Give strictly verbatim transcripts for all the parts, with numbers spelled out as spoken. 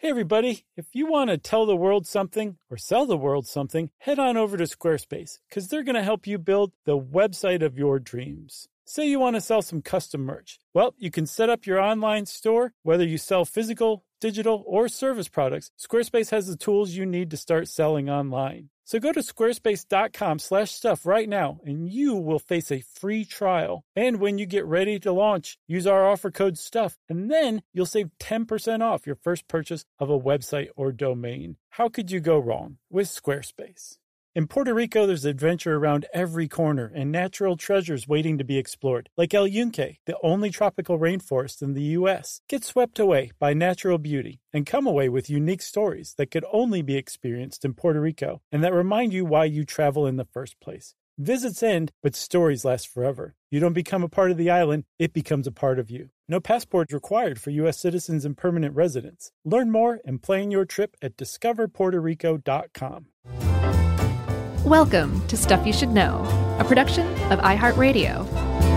Hey everybody, if you want to tell the world something or sell the world something, head on over to Squarespace because they're going to help you build the website of your dreams. Say you want to sell some custom merch. Well, you can set up your online store, whether you sell physical, digital, or service products. Squarespace has the tools you need to start selling online. So go to squarespace.com slash stuff right now, and you will face a free trial. And when you get ready to launch, use our offer code STUFF, and then you'll save ten percent off your first purchase of a website or domain. How could you go wrong with Squarespace? In Puerto Rico, there's adventure around every corner and natural treasures waiting to be explored, like El Yunque, the only tropical rainforest in the U S. Get swept away by natural beauty and come away with unique stories that could only be experienced in Puerto Rico and that remind you why you travel in the first place. Visits end, but stories last forever. You don't become a part of the island, it becomes a part of you. No passport required for U S citizens and permanent residents. Learn more and plan your trip at discover puerto rico dot com. Welcome to Stuff You Should Know, a production of iHeartRadio.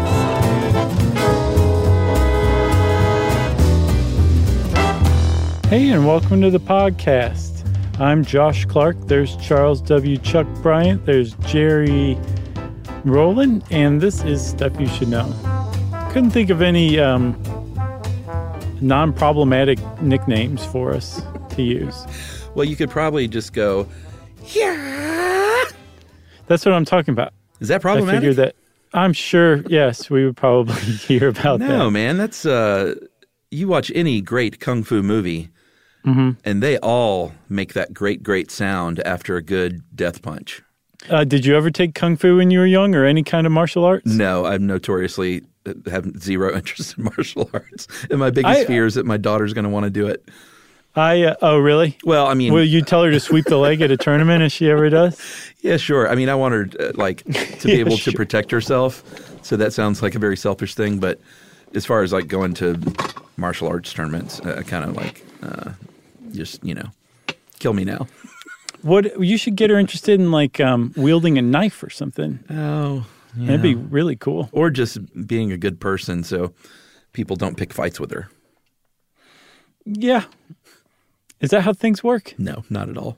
Hey, and welcome to the podcast. I'm Josh Clark. There's Charles W. Chuck Bryant. There's Jerry Rowland, and this is Stuff You Should Know. Couldn't think of any um, non-problematic nicknames for us to use. Well, you could probably just go, yeah. That's what I'm talking about. Is that problematic? I figured that. I'm sure, yes, we would probably hear about no, that. No, man, that's, uh, you watch any great kung fu movie, mm-hmm. and they all make that great, great sound after a good death punch. Uh, did you ever take kung fu when you were young or any kind of martial arts? No, I'm notoriously have zero interest in martial arts. And my biggest I, fear is that my daughter's going to want to do it. I uh, oh really? Well, I mean, will you tell her to sweep the leg at a tournament if she ever does? Yeah, sure. I mean, I want her uh, like to be yeah, able sure. to protect herself. So that sounds like a very selfish thing. But as far as like going to martial arts tournaments, uh, kind of like uh, just you know, kill me now. What you should get her interested in like um, wielding a knife or something. Oh, yeah. That'd be really cool. Or just being a good person, so people don't pick fights with her. Yeah. Is that how things work? No, not at all.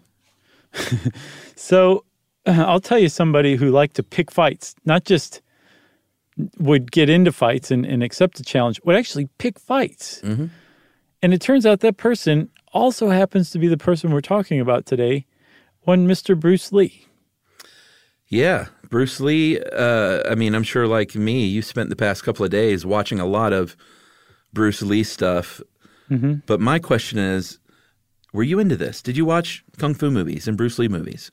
So uh, I'll tell you somebody who liked to pick fights, not just would get into fights and, and accept the challenge, would actually pick fights. Mm-hmm. And it turns out that person also happens to be the person we're talking about today, one Mister Bruce Lee. Yeah, Bruce Lee, uh, I mean, I'm sure like me, you spent the past couple of days watching a lot of Bruce Lee stuff. Mm-hmm. But my question is, were you into this? Did you watch kung fu movies and Bruce Lee movies?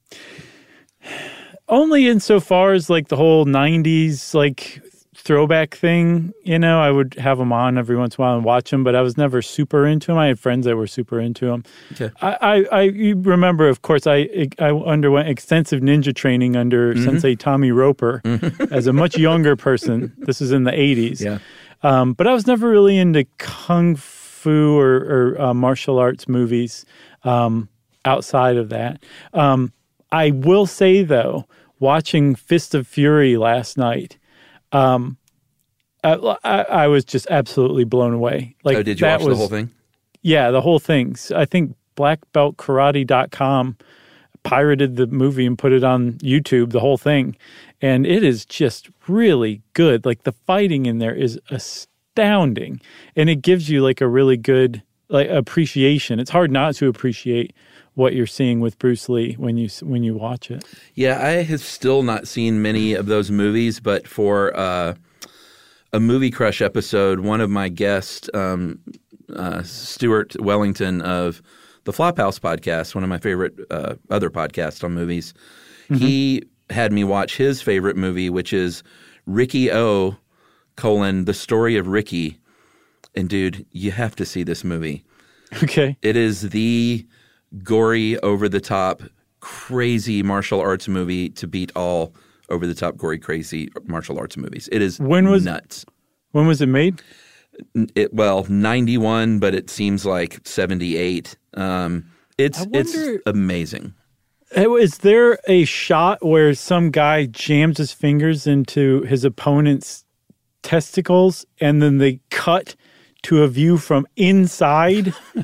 Only insofar as like the whole nineties like throwback thing. You know, I would have them on every once in a while and watch them, but I was never super into them. I had friends that were super into them. Okay. I, I, I you remember, of course, I I underwent extensive ninja training under mm-hmm. Sensei Tommy Roper mm-hmm. as a much younger person. This is in the eighties. Yeah. Um, but I was never really into kung fu. Fu or, or uh, martial arts movies um, outside of that. Um, I will say, though, watching Fist of Fury last night, um, I, I, I was just absolutely blown away. Like, oh, did you watch was, the whole thing? Yeah, the whole thing. I think black belt karate dot com pirated the movie and put it on YouTube, the whole thing. And it is just really good. Like, the fighting in there is astounding. Astounding, and it gives you like a really good like appreciation. It's hard not to appreciate what you're seeing with Bruce Lee when you when you watch it. Yeah, I have still not seen many of those movies, but for uh, a Movie Crush episode, one of my guests, um, uh, Stuart Wellington of the Flophouse podcast, one of my favorite uh, other podcasts on movies, mm-hmm. he had me watch his favorite movie, which is Ricky O. colon, The Story of Ricky. And dude, you have to see this movie. Okay. It is the gory, over-the-top, crazy martial arts movie to beat all over-the-top, gory, crazy martial arts movies. It is when was, nuts. When was it made? It, well, ninety-one, but it seems like seventy-eight. Um, it's wonder, it's amazing. Is there a shot where some guy jams his fingers into his opponent's testicles and then they cut to a view from inside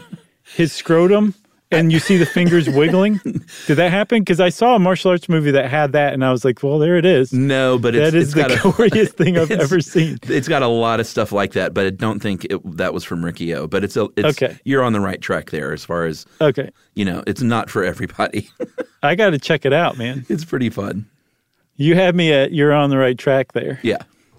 his scrotum and you see the fingers wiggling? Did that happen? Because I saw a martial arts movie that had that, and I was like, well, there it is. No, but it's, that is it's the got a, goriest thing I've ever seen. It's got a lot of stuff like that, but I don't think it, that was from Riccio. But it's, a, it's okay. You're on the right track there as far as, okay. you know, it's not for everybody. I got to check it out, man. It's pretty fun. You had me at you're on the right track there. Yeah.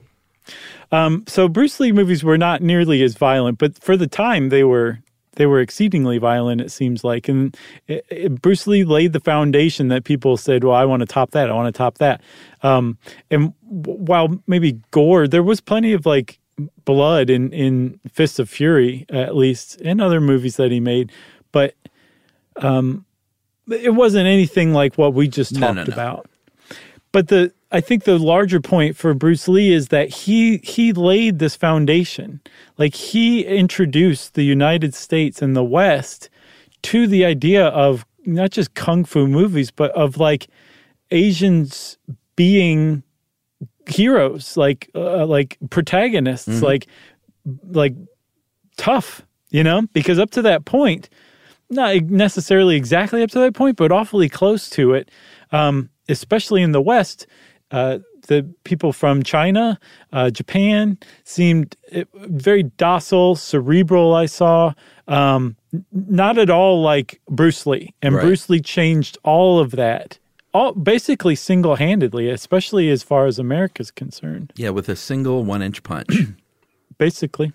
Um, so Bruce Lee movies were not nearly as violent, but for the time they were they were exceedingly violent, it seems like. And it, it, Bruce Lee laid the foundation that people said, well, I want to top that. I want to top that. Um, and w- while maybe gore, there was plenty of like blood in, in Fists of Fury, at least, and other movies that he made. But um, it wasn't anything like what we just talked no, no, no. about. But the I think the larger point for Bruce Lee is that he he laid this foundation. Like he introduced the United States and the West to the idea of not just kung fu movies, but of like Asians being heroes, like uh, like protagonists, mm-hmm. like like tough, you know? Because up to that point, not necessarily exactly up to that point, but awfully close to it. Um, especially in the West, uh, the people from China, uh, Japan seemed very docile, cerebral, I saw. Um, not at all like Bruce Lee. And right. Bruce Lee changed all of that, all basically single-handedly, especially as far as America's concerned. Yeah, with a single one-inch punch. Basically.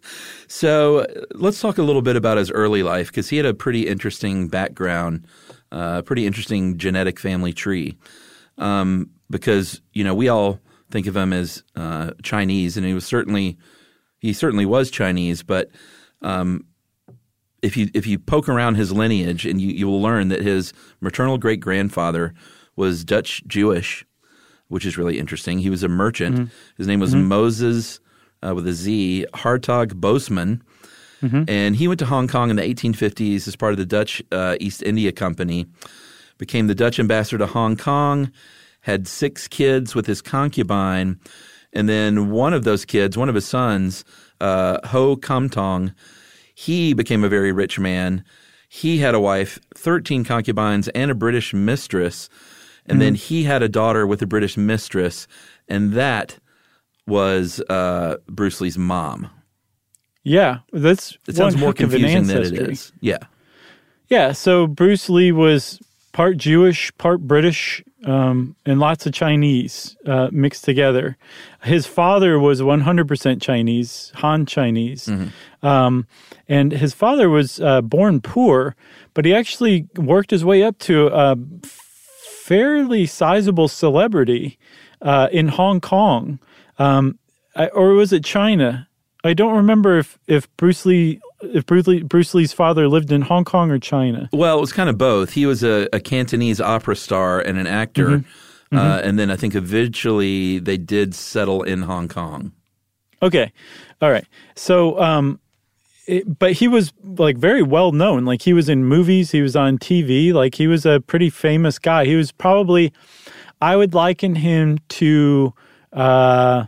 So let's talk a little bit about his early life, because he had a pretty interesting background, a uh, pretty interesting genetic family tree. Um, because, you know, we all think of him as uh, Chinese, and he was certainly he certainly was Chinese. But um, if you if you poke around his lineage, and you, you will learn that his maternal great grandfather was Dutch Jewish, which is really interesting. He was a merchant. Mm-hmm. His name was mm-hmm. Moses uh, with a Z Hartog Bosman. Mm-hmm. And he went to Hong Kong in the eighteen fifties as part of the Dutch uh, East India Company, became the Dutch ambassador to Hong Kong, had six kids with his concubine, and then one of those kids, one of his sons, uh, Ho Kam Tong, he became a very rich man. He had a wife, thirteen concubines, and a British mistress, and mm-hmm. then he had a daughter with a British mistress, and that was uh, Bruce Lee's mom. Yeah, that's it sounds one more heck of an confusing than ancestry. it is. Yeah, yeah. So Bruce Lee was part Jewish, part British, um, and lots of Chinese uh, mixed together. His father was one hundred percent Chinese, Han Chinese, mm-hmm. um, and his father was uh, born poor, but he actually worked his way up to a fairly sizable celebrity uh, in Hong Kong, um, or was it China? I don't remember if, if Bruce Lee if Bruce, Lee, Bruce Lee's father lived in Hong Kong or China. Well, it was kind of both. He was a, a Cantonese opera star and an actor, mm-hmm. Uh, mm-hmm. and then I think eventually they did settle in Hong Kong. Okay, all right. So, um, it, but he was like very well known. Like he was in movies, he was on T V. Like he was a pretty famous guy. He was probably, I would liken him to. Uh,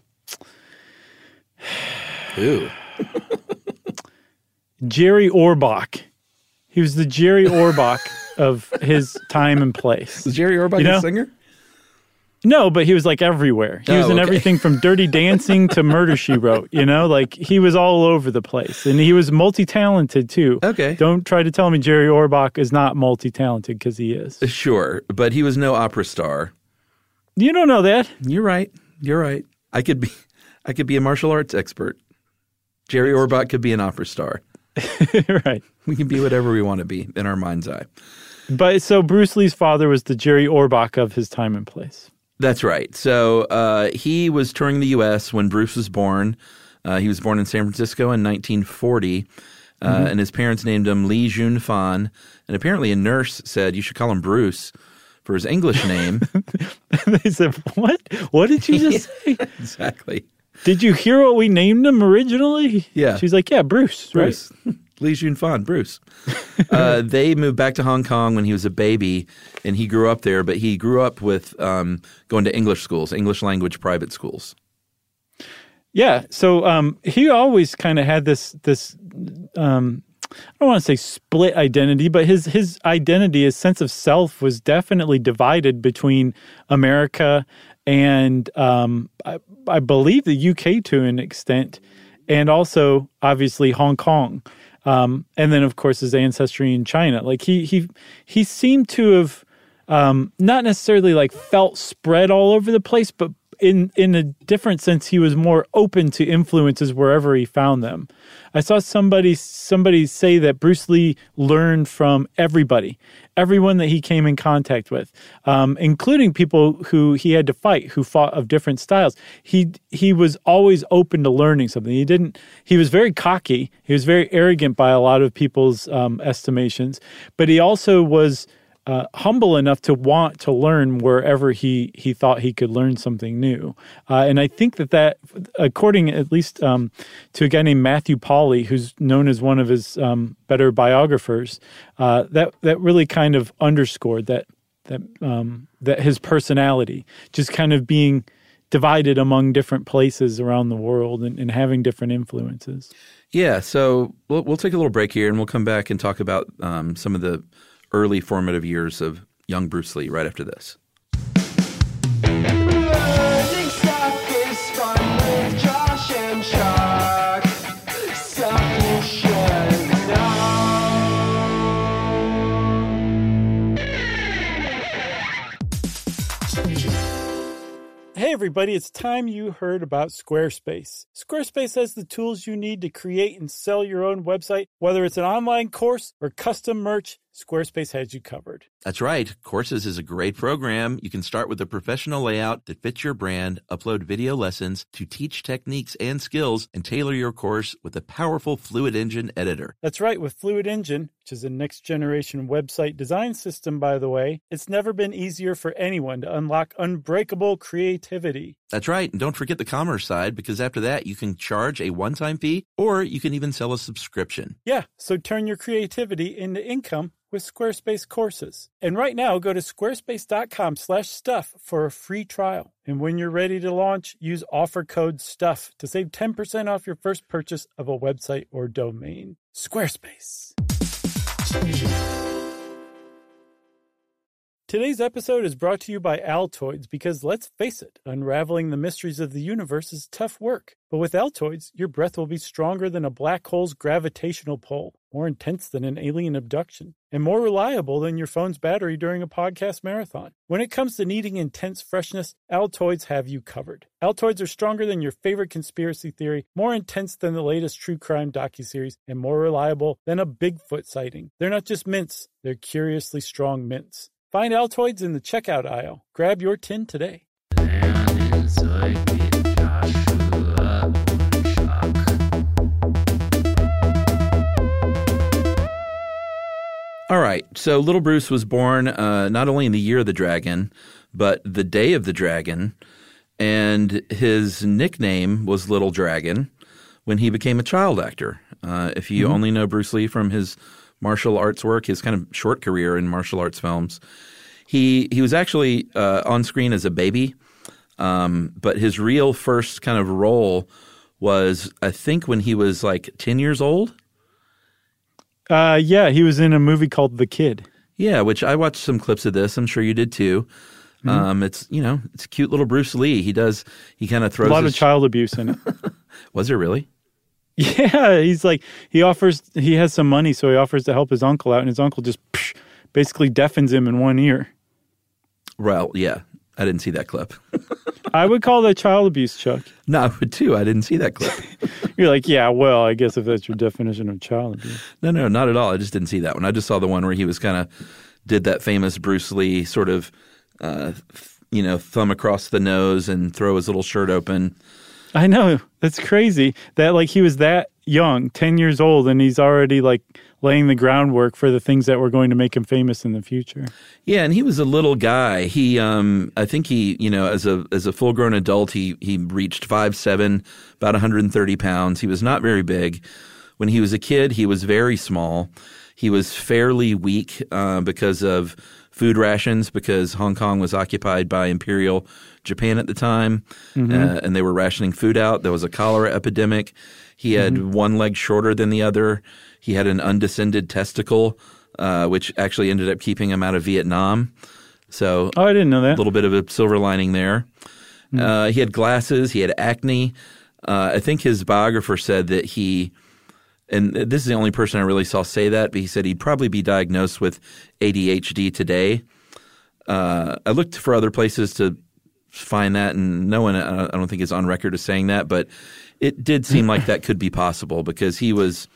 Who? Jerry Orbach. He was the Jerry Orbach of his time and place. Was Jerry Orbach you know? a singer? No, but he was like everywhere. He oh, was in okay. everything from Dirty Dancing to Murder, She Wrote. You know, like he was all over the place. And he was multi-talented too. Okay. Don't try to tell me Jerry Orbach is not multi-talented, because he is. Sure, but he was no opera star. You don't know that. You're right. You're right. I could be I could be a martial arts expert. Jerry Orbach could be an opera star. Right. We can be whatever we want to be in our mind's eye. But so Bruce Lee's father was the Jerry Orbach of his time and place. That's right. So uh, he was touring the U S when Bruce was born. Uh, he was born in San Francisco in nineteen forty, uh, mm-hmm. and his parents named him Lee Jun Fan. And apparently a nurse said, you should call him Bruce for his English name. They said, what? What did you just say? Exactly. Did you hear what we named him originally? Yeah. She's like, yeah, Bruce. Bruce. Right? Lee Jun Fan, Bruce. uh, they moved back to Hong Kong when he was a baby, and he grew up there, but he grew up with um, going to English schools, English language private schools. Yeah. So um, he always kind of had this this um, I don't want to say split identity, but his his identity, his sense of self was definitely divided between America and um, I, I believe the U K to an extent, and also obviously Hong Kong. Um, and then, of course, his ancestry in China. Like he he he seemed to have um, not necessarily like felt spread all over the place, but in in a different sense, he was more open to influences wherever he found them. I saw somebody somebody say that Bruce Lee learned from everybody, everyone that he came in contact with, um, including people who he had to fight, who fought of different styles. He he was always open to learning something. He didn't. He was very cocky. He was very arrogant by a lot of people's um, estimations, but he also was Uh, humble enough to want to learn wherever he, he thought he could learn something new. Uh, and I think that that, according at least um, to a guy named Matthew Pauly, who's known as one of his um, better biographers, uh, that that really kind of underscored that that um, that his personality, just kind of being divided among different places around the world and, and having different influences. Yeah, so we'll, we'll take a little break here and we'll come back and talk about um, some of the early formative years of young Bruce Lee right after this. Learning stuff is fun with Josh and Chuck. Stuff you should know. Hey everybody, it's time you heard about Squarespace. Squarespace has the tools you need to create and sell your own website. Whether it's an online course or custom merch, Squarespace has you covered. That's right. Courses is a great program. You can start with a professional layout that fits your brand, upload video lessons to teach techniques and skills, and tailor your course with a powerful Fluid Engine editor. That's right. With Fluid Engine, which is a next-generation website design system, by the way, it's never been easier for anyone to unlock unbreakable creativity. That's right. And don't forget the commerce side, because after that, you can charge a one-time fee, or you can even sell a subscription. Yeah, so turn your creativity into income with Squarespace courses. And right now, go to squarespace.com slash stuff for a free trial. And when you're ready to launch, use offer code STUFF to save ten percent off your first purchase of a website or domain. Squarespace. Today's episode is brought to you by Altoids because, let's face it, unraveling the mysteries of the universe is tough work. But with Altoids, your breath will be stronger than a black hole's gravitational pull, more intense than an alien abduction, and more reliable than your phone's battery during a podcast marathon. When it comes to needing intense freshness, Altoids have you covered. Altoids are stronger than your favorite conspiracy theory, more intense than the latest true crime docuseries, and more reliable than a Bigfoot sighting. They're not just mints, they're curiously strong mints. Find Altoids in the checkout aisle. Grab your tin today. All right, so little Bruce was born uh, not only in the year of the dragon, but the day of the dragon, and his nickname was Little Dragon when he became a child actor. Uh, if you mm-hmm. only know Bruce Lee from his martial arts work, his kind of short career in martial arts films, he he was actually uh, on screen as a baby, um, but his real first kind of role was, I think, when he was like ten years old. Uh, yeah, he was in a movie called The Kid. Yeah, which I watched some clips of this. I'm sure you did too. Mm-hmm. Um, it's you know, it's cute little Bruce Lee. He does he kind of throws a lot his... of child abuse in it. Was there really? Yeah, he's like he offers. He has some money, so he offers to help his uncle out, and his uncle just psh, basically deafens him in one ear. Well, yeah, I didn't see that clip. I would call that child abuse, Chuck. No, I would too. I didn't see that clip. You're like, yeah, well, I guess if that's your definition of child abuse. No, no, not at all. I just didn't see that one. I just saw the one where he was kind of did that famous Bruce Lee sort of, uh, you know, thumb across the nose and throw his little shirt open. I know. That's crazy. That like he was that young, ten years old, and he's already like laying the groundwork for the things that were going to make him famous in the future. Yeah, and he was a little guy. He, um, I think he, you know, as a as a full grown adult, he he reached five seven, about one hundred thirty pounds. He was not very big. When he was a kid, he was very small. He was fairly weak uh, because of food rations, because Hong Kong was occupied by Imperial Japan at the time, mm-hmm. uh, and they were rationing food out. There was a cholera epidemic. He had mm-hmm. one leg shorter than the other. He had an undescended testicle, uh, which actually ended up keeping him out of Vietnam. So, oh, I didn't know that. A little bit of a silver lining there. Mm-hmm. Uh, he had glasses. He had acne. Uh, I think his biographer said that he, and this is the only person I really saw say that, but he said he'd probably be diagnosed with A D H D today. Uh, I looked for other places to find that, and no one, I don't think, is on record as saying that, but it did seem like that could be possible because he was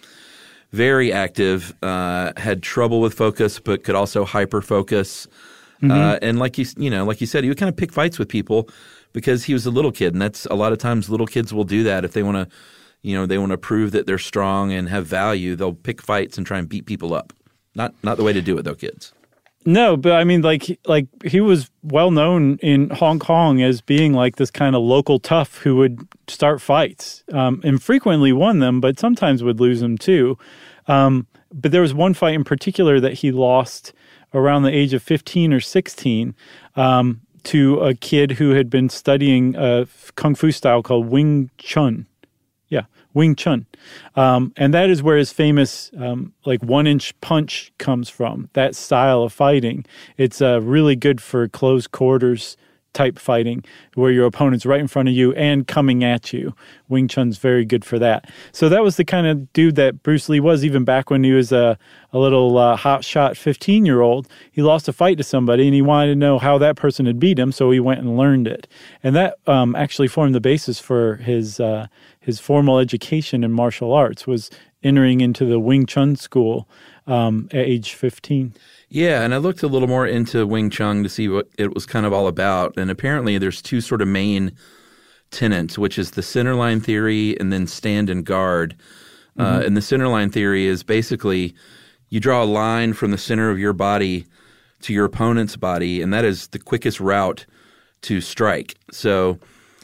very active, uh, had trouble with focus, but could also hyper-focus. Mm-hmm. Uh, and like you, you know, like you said, he would kind of pick fights with people because he was a little kid, and that's a lot of times little kids will do that if they want to, you know, they want to prove that they're strong and have value. They'll pick fights and try and beat people up. Not not the way to do it, though, kids. No, but I mean, like, like he was well known in Hong Kong as being like this kind of local tough who would start fights um, and frequently won them, but sometimes would lose them too. Um, but there was one fight in particular that he lost around the age of fifteen or sixteen um, to a kid who had been studying a kung fu style called Wing Chun. Yeah, Wing Chun. Um, and that is where his famous um, like one-inch punch comes from, that style of fighting. It's uh, really good for close quarters type fighting where your opponent's right in front of you and coming at you. Wing Chun's very good for that. So that was the kind of dude that Bruce Lee was even back when he was a, a little uh, hotshot fifteen-year-old. He lost a fight to somebody and he wanted to know how that person had beat him, so he went and learned it. And that um, actually formed the basis for his uh, his formal education in martial arts, was entering into the Wing Chun school um, at age fifteen. Yeah, and I looked a little more into Wing Chun to see what it was kind of all about. And apparently there's two sort of main tenets, which is the centerline theory and then stand and guard. Mm-hmm. Uh, and the centerline theory is basically you draw a line from the center of your body to your opponent's body, and that is the quickest route to strike. So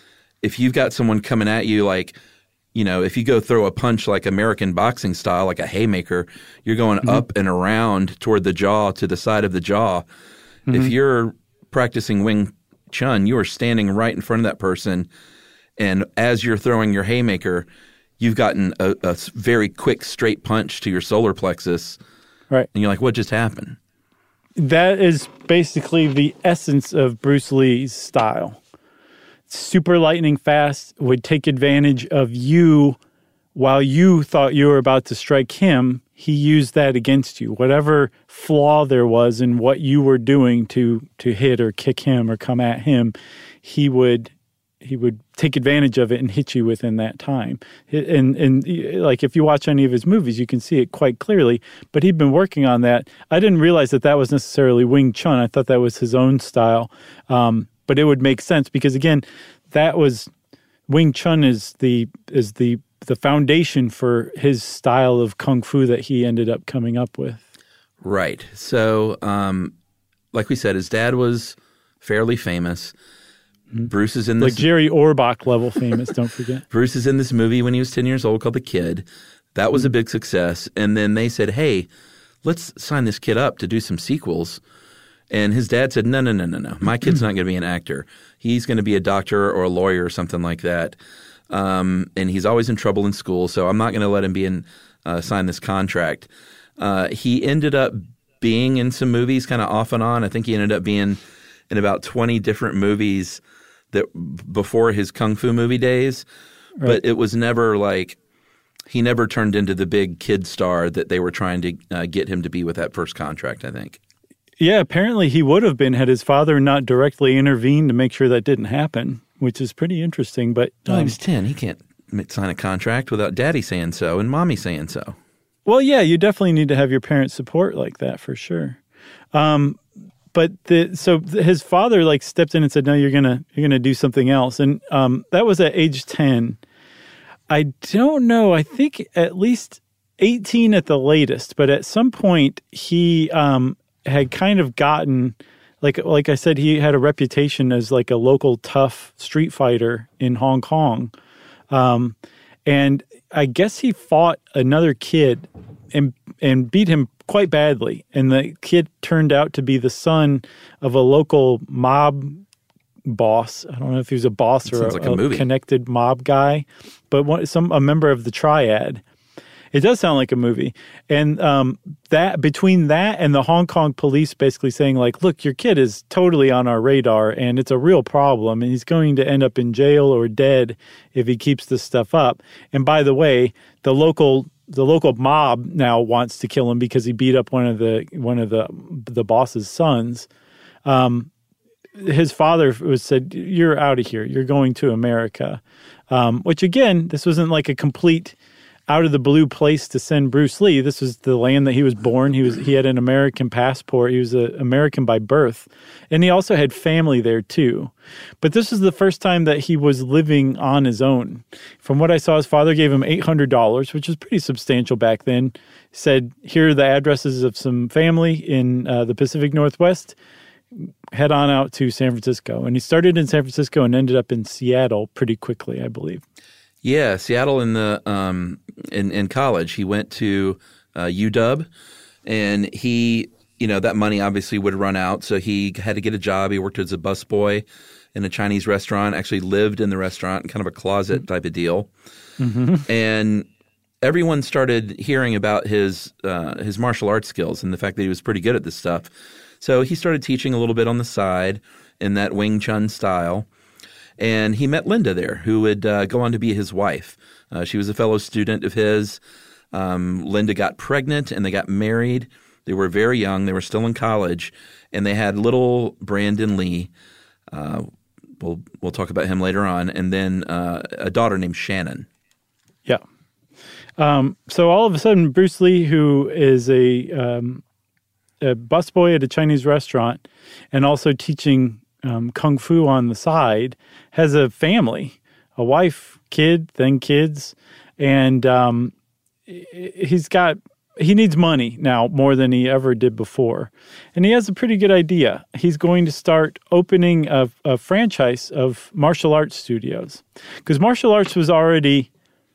if you've got someone coming at you like, you know, if you go throw a punch like American boxing style, like a haymaker, you're going mm-hmm. up and around toward the jaw, to the side of the jaw. Mm-hmm. If you're practicing Wing Chun, you are standing right in front of that person, and as you're throwing your haymaker, you've gotten a, a very quick straight punch to your solar plexus. Right. And you're like, what just happened? That is basically the essence of Bruce Lee's style. Super lightning fast, would take advantage of you while you thought you were about to strike him. He used that against you. Whatever flaw there was in what you were doing to to hit or kick him or come at him, he would he would take advantage of it and hit you within that time. And and like if you watch any of his movies, you can see it quite clearly. But he'd been working on that. I didn't realize that that was necessarily Wing Chun. I thought that was his own style. Um, But it would make sense because, again, that was Wing Chun is the is the the foundation for his style of kung fu that he ended up coming up with. Right. So, um, like we said, his dad was fairly famous. Mm-hmm. Bruce is in this like Jerry Orbach level famous. Don't forget. Bruce is in this movie when he was ten years old called The Kid. That was mm-hmm. a big success. And then they said, "Hey, let's sign this kid up to do some sequels." And his dad said, no, no, no, no, no. My kid's not going to be an actor. He's going to be a doctor or a lawyer or something like that. Um, and he's always in trouble in school, so I'm not going to let him be in uh, sign this contract. Uh, he ended up being in some movies kind of off and on. I think he ended up being in about twenty different movies that before his kung fu movie days. Right. But it was never like – he never turned into the big kid star that they were trying to uh, get him to be with that first contract, I think. Yeah, apparently he would have been had his father not directly intervened to make sure that didn't happen, which is pretty interesting. But um, oh, he was ten. He can't sign a contract without daddy saying so and mommy saying so. Well, yeah, you definitely need to have your parents' support like that for sure. Um, but the, so his father like stepped in and said, "No, you're gonna you're gonna do something else," and um, that was at age ten. I don't know. I think at least eighteen at the latest. But at some point, he um, had kind of gotten like like I said, he had a reputation as like a local tough street fighter in Hong Kong. Um, And I guess he fought another kid and and beat him quite badly. And the kid turned out to be the son of a local mob boss. I don't know if he was a boss or a, like a, a movie. connected mob guy, but one, some a member of the triad. It does sound like a movie. And um, that between that and the Hong Kong police basically saying like, look, your kid is totally on our radar and it's a real problem and he's going to end up in jail or dead if he keeps this stuff up. And by the way, the local the local mob now wants to kill him because he beat up one of the one of the the boss's sons. Um, his father was said, you're out of here. You're going to America. Um, which again, this wasn't like a complete out of the blue place to send Bruce Lee. This was the land that he was born. He was he had an American passport. He was an American by birth. And he also had family there too. But this was the first time that he was living on his own. From what I saw, his father gave him eight hundred dollars, which was pretty substantial back then. Said, here are the addresses of some family in uh, the Pacific Northwest. Head on out to San Francisco. And he started in San Francisco and ended up in Seattle pretty quickly, I believe. Yeah, Seattle in the um, in in college. He went to uh, U W, and he, you know, that money obviously would run out, so he had to get a job. He worked as a busboy in a Chinese restaurant. Actually, lived in the restaurant, kind of a closet type of deal. Mm-hmm. And everyone started hearing about his uh, his martial arts skills and the fact that he was pretty good at this stuff. So he started teaching a little bit on the side in that Wing Chun style. And he met Linda there, who would uh, go on to be his wife. Uh, she was a fellow student of his. Um, Linda got pregnant and they got married. They were very young. They were still in college. And they had little Brandon Lee. Uh, we'll, we'll talk about him later on. And then uh, a daughter named Shannon. Yeah. Um, so all of a sudden, Bruce Lee, who is a, um, a busboy at a Chinese restaurant and also teaching Um, Kung Fu on the side, has a family, a wife, kid, then kids, and um, he's got he needs money now more than he ever did before, and he has a pretty good idea. He's going to start opening a, a franchise of martial arts studios because martial arts was already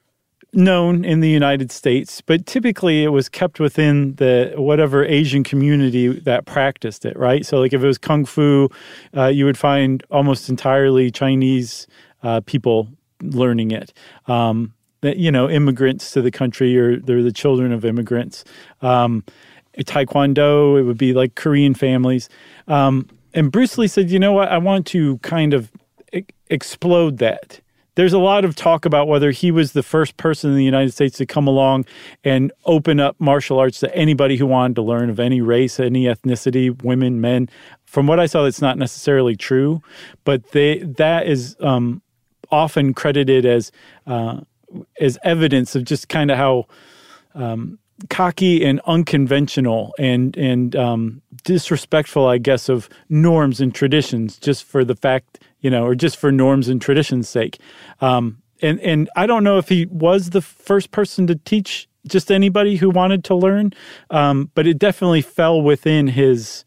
known in the United States, but typically it was kept within the whatever Asian community that practiced it, right? So like if it was Kung Fu, uh, you would find almost entirely Chinese uh, people learning it. Um, that, you know, immigrants to the country, or they're the children of immigrants. Um, Taekwondo, it would be like Korean families. Um, and Bruce Lee said, you know what, I want to kind of e- explode that. There's a lot of talk about whether he was the first person in the United States to come along and open up martial arts to anybody who wanted to learn, of any race, any ethnicity, women, men. From what I saw, that's not necessarily true, but they that is um, often credited as uh, as evidence of just kind of how um, cocky and unconventional and and um, disrespectful, I guess, of norms and traditions, just for the fact, you know, or just for norms and tradition's sake. Um, and, and I don't know if he was the first person to teach just anybody who wanted to learn, um, but it definitely fell within his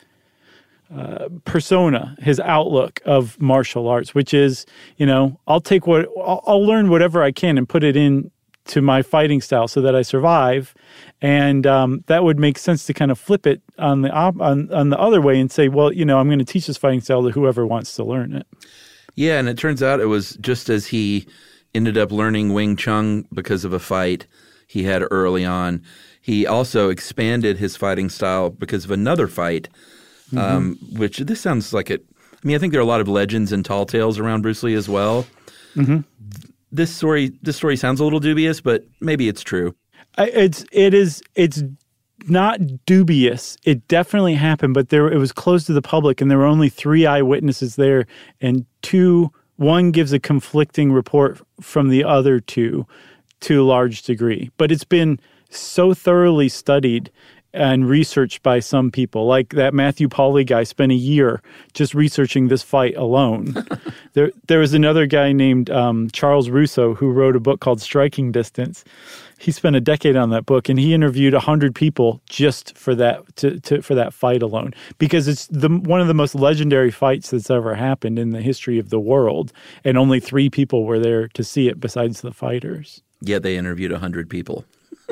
uh, persona, his outlook of martial arts, which is, you know, I'll take what, I'll, I'll learn whatever I can and put it in to my fighting style so that I survive. And um, that would make sense to kind of flip it on the op- on, on the other way and say, well, you know, I'm going to teach this fighting style to whoever wants to learn it. Yeah, and it turns out it was just as he ended up learning Wing Chun because of a fight he had early on. He also expanded his fighting style because of another fight, mm-hmm. um, which this sounds like it. I mean, I think there are a lot of legends and tall tales around Bruce Lee as well. Mm-hmm. This story, this story sounds a little dubious, but maybe it's true. I, it's it is it's not dubious. It definitely happened, but there it was closed to the public, and there were only three eyewitnesses there, and two. One gives a conflicting report from the other two, to a large degree. But it's been so thoroughly studied and researched by some people. Like that Matthew Pauly guy spent a year just researching this fight alone. there there was another guy named um, Charles Russo who wrote a book called Striking Distance. He spent a decade on that book, and he interviewed one hundred people just for that to, to for that fight alone, because it's the one of the most legendary fights that's ever happened in the history of the world, and only three people were there to see it besides the fighters. Yet they interviewed one hundred people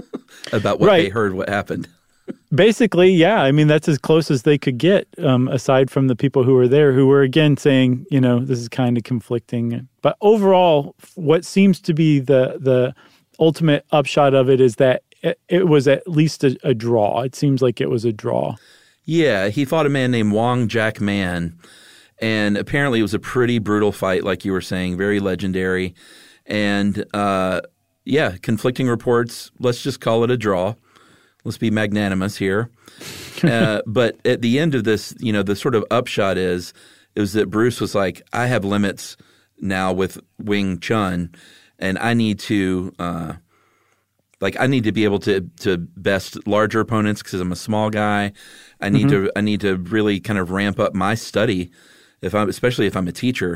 about what Right. they heard, what happened. Basically, yeah. I mean, that's as close as they could get, um, aside from the people who were there, who were, again, saying, you know, this is kind of conflicting. But overall, what seems to be the the ultimate upshot of it is that it, it was at least a, a draw. It seems like it was a draw. Yeah, he fought a man named Wong Jack Man, and apparently it was a pretty brutal fight, like you were saying, very legendary. And, uh, yeah, conflicting reports. Let's just call it a draw. Let's be magnanimous here. Uh, but at the end of this, you know, the sort of upshot is, it was that Bruce was like, I have limits now with Wing Chun, and I need to, uh, like, I need to be able to to best larger opponents because I'm a small guy. I need mm-hmm. to I need to really kind of ramp up my study, if I'm especially if I'm a teacher,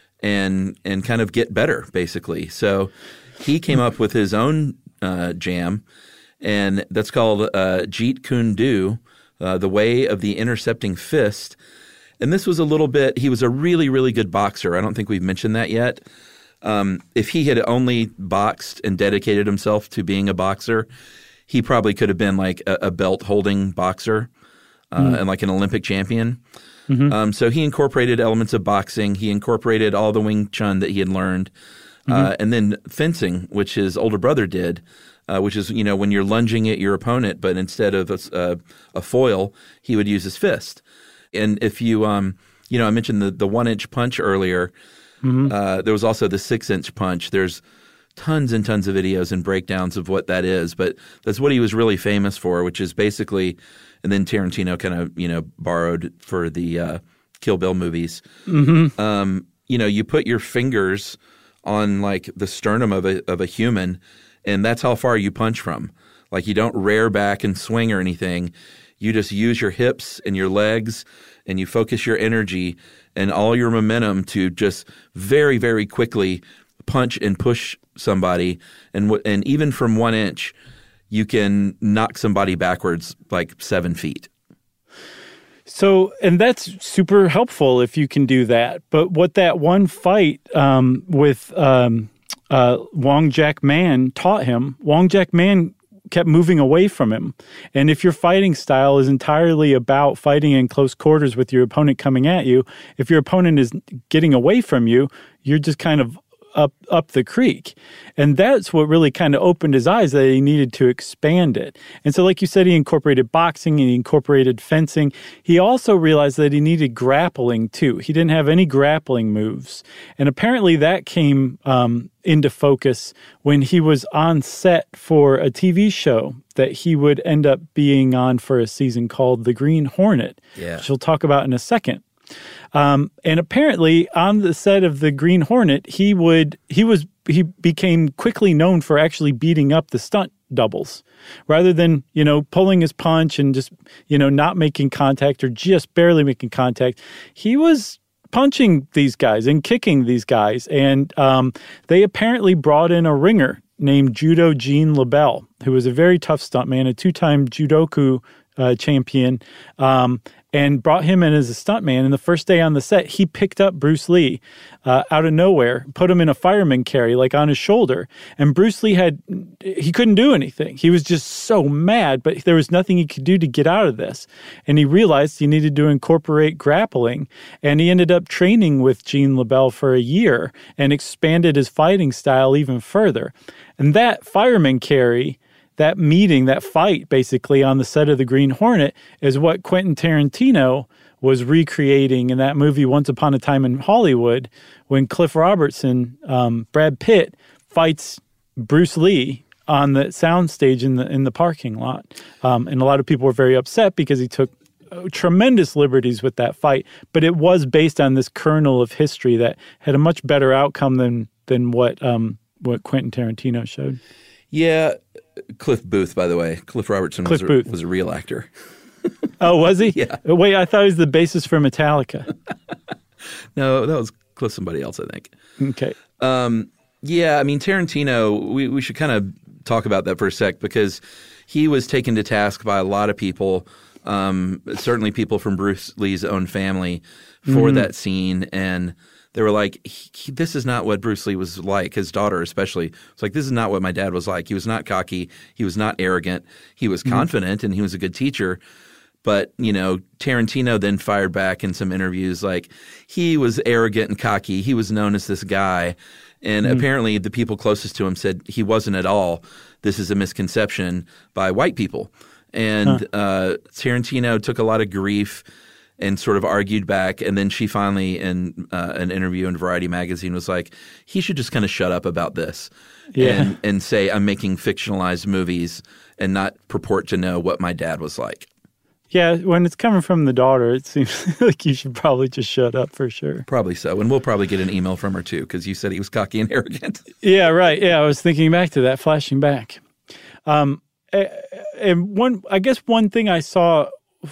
and and kind of get better basically. So he came up with his own uh, jam. And that's called uh, Jeet Kune Do, uh, The Way of the Intercepting Fist. And this was a little bit – he was a really, really good boxer. I don't think we've mentioned that yet. Um, if he had only boxed and dedicated himself to being a boxer, he probably could have been like a, a belt-holding boxer uh, mm. and like an Olympic champion. Mm-hmm. Um, so he incorporated elements of boxing. He incorporated all the Wing Chun that he had learned. Mm-hmm. Uh, and then fencing, which his older brother did. Uh, which is, you know, when you're lunging at your opponent, but instead of a, a, a foil, he would use his fist. And if you, um, you know, I mentioned the, the one-inch punch earlier. Mm-hmm. Uh, there was also the six-inch punch. There's tons and tons of videos and breakdowns of what that is, but that's what he was really famous for, which is basically – and then Tarantino kind of, you know, borrowed for the uh, Kill Bill movies. Mm-hmm. Um, you know, you put your fingers on, like, the sternum of a of a human – and that's how far you punch from. Like you don't rear back and swing or anything. You just use your hips and your legs and you focus your energy and all your momentum to just very, very quickly punch and push somebody. And w- and even from one inch, you can knock somebody backwards like seven feet. So, and that's super helpful if you can do that. But what that one fight um, with um, – Uh, Wong Jack Man taught him. Wong Jack Man kept moving away from him. And if your fighting style is entirely about fighting in close quarters with your opponent coming at you, if your opponent is getting away from you, you're just kind of up up the creek. And that's what really kind of opened his eyes, that he needed to expand it. And so like you said, he incorporated boxing and he incorporated fencing. He also realized that he needed grappling too. He didn't have any grappling moves. And apparently that came um, into focus when he was on set for a T V show that he would end up being on for a season called The Green Hornet, yeah. which we'll talk about in a second. Um, and apparently on the set of The Green Hornet, he would, he was, he became quickly known for actually beating up the stunt doubles rather than, you know, pulling his punch and just, you know, not making contact or just barely making contact. He was punching these guys and kicking these guys. And, um, they apparently brought in a ringer named Judo Gene LaBelle, who was a very tough stuntman, a two-time judoku uh, champion, um, and brought him in as a stuntman. And the first day on the set, he picked up Bruce Lee uh, out of nowhere, put him in a fireman carry, like on his shoulder. And Bruce Lee had, he couldn't do anything. He was just so mad, but there was nothing he could do to get out of this. And he realized he needed to incorporate grappling. And he ended up training with Gene LaBelle for a year and expanded his fighting style even further. And that fireman carry, that meeting, that fight basically on the set of The Green Hornet is what Quentin Tarantino was recreating in that movie Once Upon a Time in Hollywood when Cliff Robertson, um, Brad Pitt, fights Bruce Lee on the soundstage in the in the parking lot. Um, and a lot of people were very upset because he took tremendous liberties with that fight. But it was based on this kernel of history that had a much better outcome than than what um, what Quentin Tarantino showed. Yeah. Cliff Booth, by the way. Cliff Robertson Cliff was, a, Booth. was a real actor. Oh, was he? Yeah. Wait, I thought he was the bassist for Metallica. No, that was Cliff somebody else, I think. Okay. Um, yeah, I mean, Tarantino, we, we should kind of talk about that for a sec because he was taken to task by a lot of people, um, certainly people from Bruce Lee's own family, for mm-hmm. that scene. And they were like, he, he, this is not what Bruce Lee was like, his daughter especially. It's like, this is not what my dad was like. He was not cocky. He was not arrogant. He was mm-hmm. confident, and he was a good teacher. But, you know, Tarantino then fired back in some interviews like he was arrogant and cocky. He was known as this guy. And mm-hmm. apparently the people closest to him said he wasn't at all. This is a misconception by white people. And huh. uh, Tarantino took a lot of grief and sort of argued back. And then she finally, in uh, an interview in Variety magazine, was like, he should just kind of shut up about this yeah. and, and say I'm making fictionalized movies and not purport to know what my dad was like. Yeah, when it's coming from the daughter, it seems like you should probably just shut up for sure. Probably so. And we'll probably get an email from her too, because you said he was cocky and arrogant. Yeah, right. Yeah, I was thinking back to that, flashing back. Um, and one, I guess one thing I saw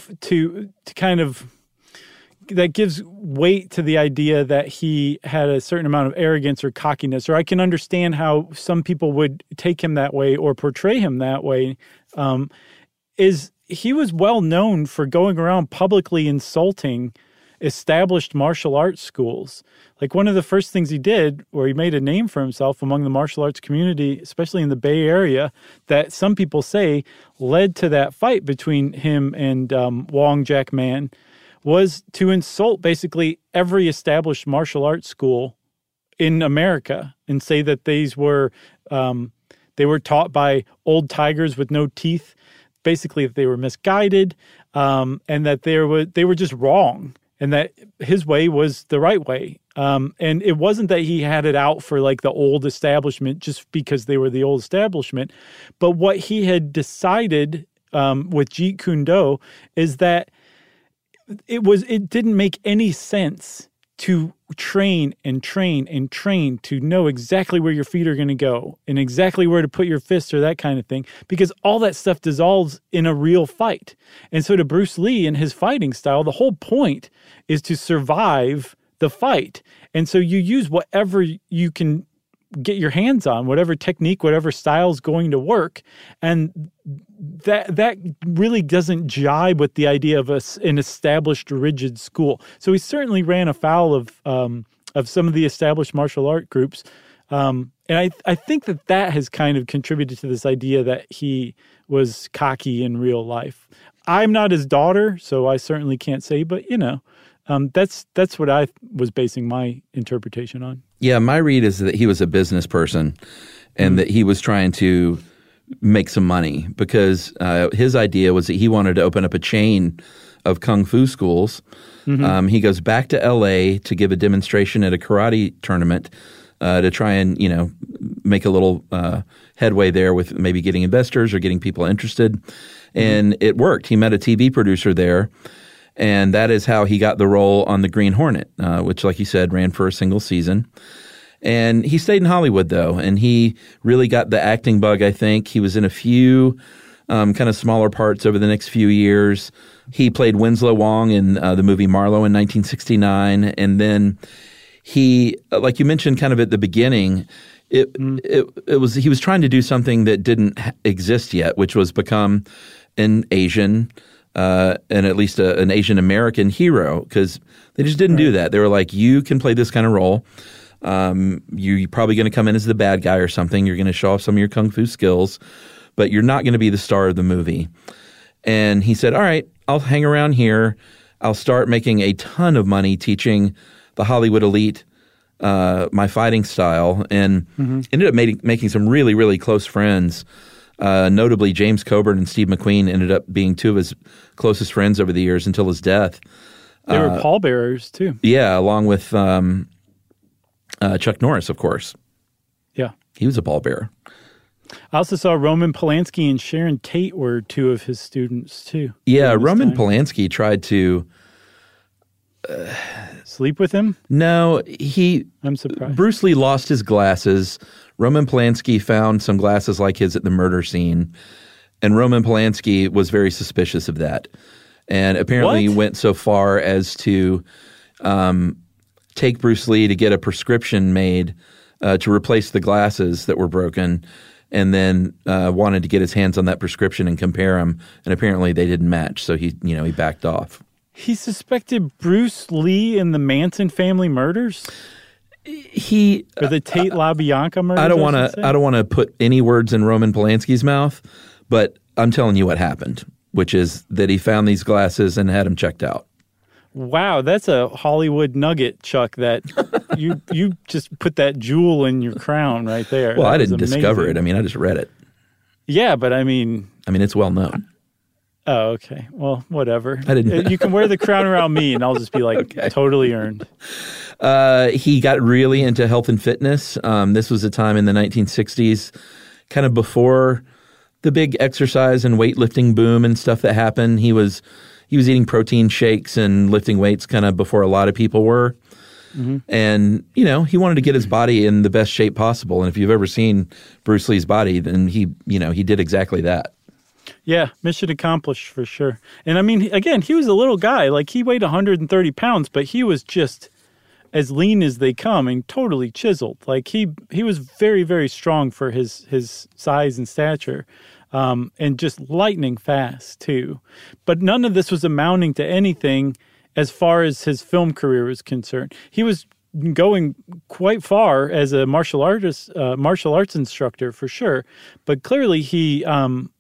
to to kind of that gives weight to the idea that he had a certain amount of arrogance or cockiness, or I can understand how some people would take him that way or portray him that way, um, is he was well known for going around publicly insulting established martial arts schools. Like one of the first things he did, where he made a name for himself among the martial arts community, especially in the Bay Area, that some people say led to that fight between him and um, Wong Jack Man, was to insult basically every established martial arts school in America and say that these were um, they were taught by old tigers with no teeth. Basically, that they were misguided, um, and that they were they were just wrong, and that his way was the right way. Um, and it wasn't that he had it out for like the old establishment just because they were the old establishment, but what he had decided um, with Jeet Kune Do is that it was it didn't make any sense to train and train and train to know exactly where your feet are going to go and exactly where to put your fists or that kind of thing, because all that stuff dissolves in a real fight. And so to Bruce Lee and his fighting style, the whole point is to survive the fight. And so you use whatever you can get your hands on, whatever technique, whatever style is going to work. And that that really doesn't jibe with the idea of a, an established rigid school. So he certainly ran afoul of um, of some of the established martial art groups. Um, and I, I think that that has kind of contributed to this idea that he was cocky in real life. I'm not his daughter, so I certainly can't say, but you know, um, that's that's what I was basing my interpretation on. Yeah, my read is that he was a business person and mm-hmm. that he was trying to make some money because uh, his idea was that he wanted to open up a chain of kung fu schools. Mm-hmm. Um, he goes back to L A to give a demonstration at a karate tournament uh, to try and, you know, make a little uh, headway there with maybe getting investors or getting people interested. Mm-hmm. And it worked. He met a T V producer there. And that is how he got the role on The Green Hornet, uh, which, like you said, ran for a single season. And he stayed in Hollywood, though, and he really got the acting bug, I think. He was in a few um, kind of smaller parts over the next few years. He played Winslow Wong in uh, the movie Marlowe in nineteen sixty-nine. And then he, like you mentioned kind of at the beginning, it, mm. it, it was he was trying to do something that didn't exist yet, which was become an Asian Uh, and at least a, an Asian American hero, because they just didn't right. do that. They were like, you can play this kind of role. Um, you, you're probably going to come in as the bad guy or something. You're going to show off some of your kung fu skills, but you're not going to be the star of the movie. And he said, all right, I'll hang around here. I'll start making a ton of money teaching the Hollywood elite uh, my fighting style, and mm-hmm. ended up making, making some really, really close friends. Uh, notably, James Coburn and Steve McQueen ended up being two of his closest friends over the years until his death. They were uh, pallbearers, too. Yeah, along with um, uh, Chuck Norris, of course. Yeah. He was a pallbearer. I also saw Roman Polanski and Sharon Tate were two of his students, too. Yeah, Roman time. Polanski tried to... Uh, Sleep with him? No, he... I'm surprised. Bruce Lee lost his glasses. Roman Polanski found some glasses like his at the murder scene, and Roman Polanski was very suspicious of that, and apparently what? went so far as to um, take Bruce Lee to get a prescription made uh, to replace the glasses that were broken, and then uh, wanted to get his hands on that prescription and compare them, and apparently they didn't match, so he, you know, he backed off. He suspected Bruce Lee in the Manson family murders? He Or the Tate LaBianca murders? I don't want should to. say? I don't want to put any words in Roman Polanski's mouth, but I'm telling you what happened, which is that he found these glasses and had them checked out. Wow, that's a Hollywood nugget, Chuck. That you you just put that jewel in your crown right there. Well, That I was didn't discover amazing. it. I mean, I just read it. Yeah, but I mean, I mean, it's well known. oh, okay. Well, whatever. I didn't- Uh, You can wear the crown around me, and I'll just be like, Okay. totally earned. Uh, he got really into health and fitness. Um, this was a time in the nineteen sixties, kind of before the big exercise and weightlifting boom and stuff that happened. He was he was eating protein shakes and lifting weights kind of before a lot of people were. Mm-hmm. And, you know, he wanted to get his body in the best shape possible. And if you've ever seen Bruce Lee's body, then he, you know, he did exactly that. Yeah, mission accomplished for sure. And I mean, again, he was a little guy. Like, he weighed one hundred thirty pounds, but he was just as lean as they come and totally chiseled. Like, he he was very, very strong for his, his size and stature. Um, and just lightning fast, too. But none of this was amounting to anything as far as his film career was concerned. He was going quite far as a martial artist, uh, martial arts instructor, for sure. But clearly he... Um,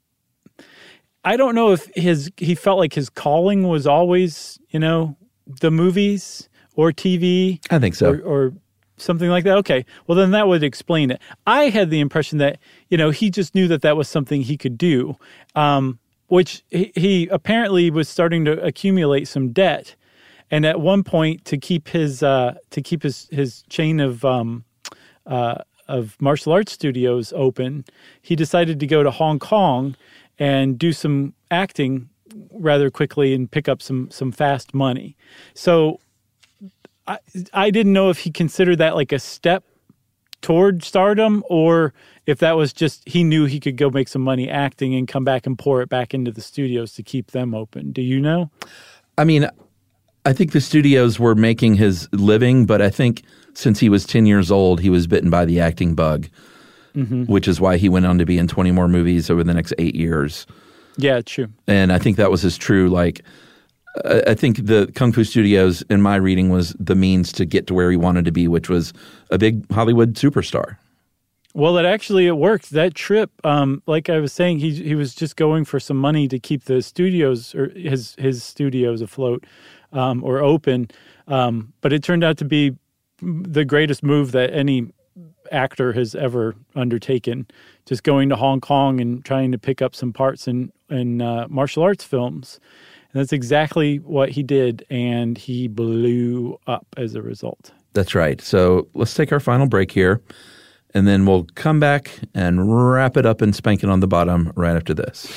I don't know if his he felt like his calling was always, you know, the movies or T V. I think so. Or, or something like that. Okay. Well, then that would explain it. I had the impression that, you know, he just knew that that was something he could do, um, which he, he apparently was starting to accumulate some debt. And at one point, to keep his uh, to keep his, his chain of um, uh, of martial arts studios open, he decided to go to Hong Kong and do some acting rather quickly and pick up some some fast money. So I I didn't know if he considered that like a step toward stardom, or if that was just he knew he could go make some money acting and come back and pour it back into the studios to keep them open. Do you know? I mean, I think the studios were making his living, but I think since he was ten years old, he was bitten by the acting bug, mm-hmm. which is why he went on to be in twenty more movies over the next eight years. Yeah, true. And I think that was his true, like, uh, I think the Kung Fu Studios, in my reading, was the means to get to where he wanted to be, which was a big Hollywood superstar. Well, it actually, it worked. That trip, um, like I was saying, he he was just going for some money to keep the studios, or his, his studios afloat um, or open. Um, but it turned out to be the greatest move that any actor has ever undertaken, just going to Hong Kong and trying to pick up some parts in, in uh, martial arts films. And that's exactly what he did, and he blew up as a result. That's right. So let's take our final break here, and then we'll come back and wrap it up and spank it on the bottom right after this.